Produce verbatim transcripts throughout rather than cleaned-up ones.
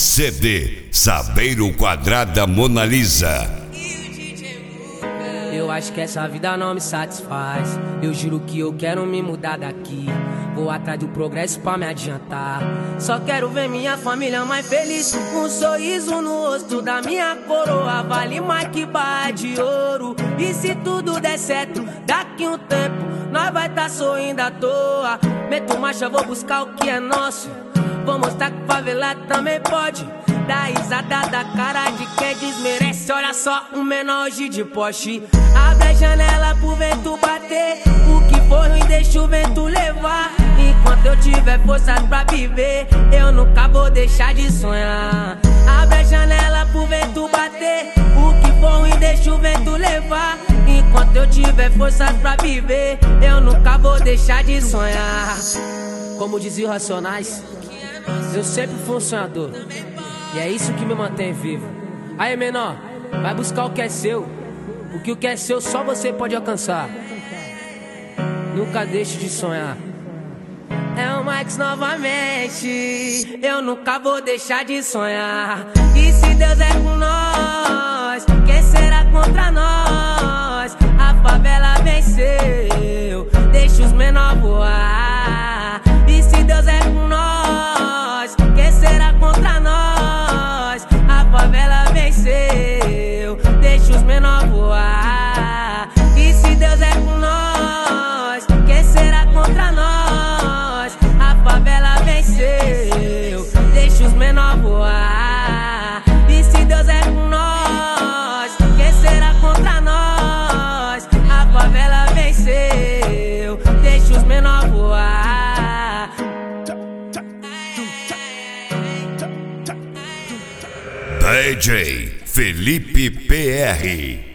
C D Saveiro Quadrada Mona Lisa. Eu acho que essa vida não me satisfaz. Eu juro que eu quero me mudar daqui. Vou atrás do progresso pra me adiantar. Só quero ver minha família mais feliz. Um sorriso no rosto da minha coroa vale mais que barra de ouro. E se tudo der certo, daqui um tempo nós vai tá sorrindo à toa. Meto marcha, vou buscar o que é nosso. Vou mostrar que favelado também pode. Dá risada da cara de quem desmerece. Olha só, um menor hoje de Porsche. Abre a janela pro vento bater. O que for ruim deixa o vento levar. Enquanto eu tiver forças pra viver, eu nunca vou deixar de sonhar. Abre a janela pro vento bater. O que for ruim deixa o vento levar. Enquanto eu tiver forças pra viver, eu nunca vou deixar de sonhar. Como dizia os Racionais, eu sempre fui um sonhador. E é isso que me mantém vivo. Aí, menor, vai buscar o que é seu. Porque o que é seu só você pode alcançar. Nunca deixe de sonhar. É o Max novamente. Eu nunca vou deixar de sonhar. E se Deus é com nós, quem será contra nós? A favela venceu, deixa os menor voar. E se Deus é com nós, quem será contra nós? A favela venceu, deixa os menor voar. E se Deus é com nós, quem será contra nós? A favela venceu, deixa os menor voar. E se Deus é com nós, quem será contra nós? A favela venceu, deixa os menor voar. D J Felipe P R.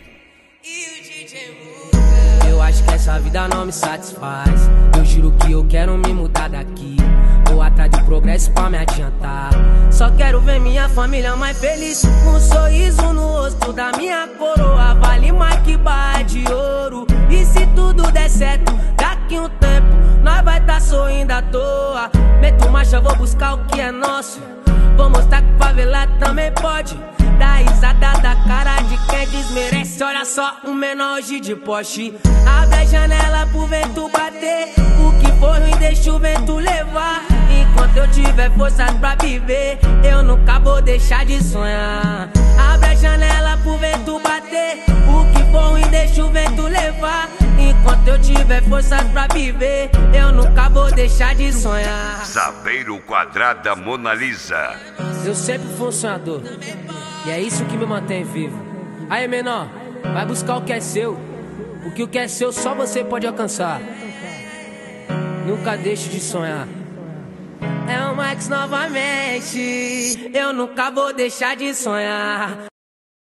Eu acho que essa vida não me satisfaz. Eu juro que eu quero me mudar daqui. Vou atrás do progresso pra me adiantar. Só quero ver minha família mais feliz. Um sorriso no rosto da minha coroa vale mais que barra de ouro. E se tudo der certo, daqui um tempo nós vai tá sorrindo à toa. Meto marcha, vou buscar o que é nosso. Vou mostrar que favelado também pode. Dá risada da cara de quem desmerece. Olha só, um menor hoje de Porsche. Abre a janela pro vento bater. O que for ruim deixa o vento levar. Enquanto eu tiver forças pra viver, eu nunca vou deixar de sonhar. Abre a janela pro vento bater. O que for ruim deixa o vento levar. Enquanto eu tiver forças pra viver, eu nunca vou deixar de sonhar. Saveiro Quadrada Mona Lisa. Eu sempre fui um sonhador. E é isso que me mantém vivo. Aí, menor, vai buscar o que é seu. Porque o que é seu só você pode alcançar. Nunca deixe de sonhar. É o Max novamente. Eu nunca vou deixar de sonhar.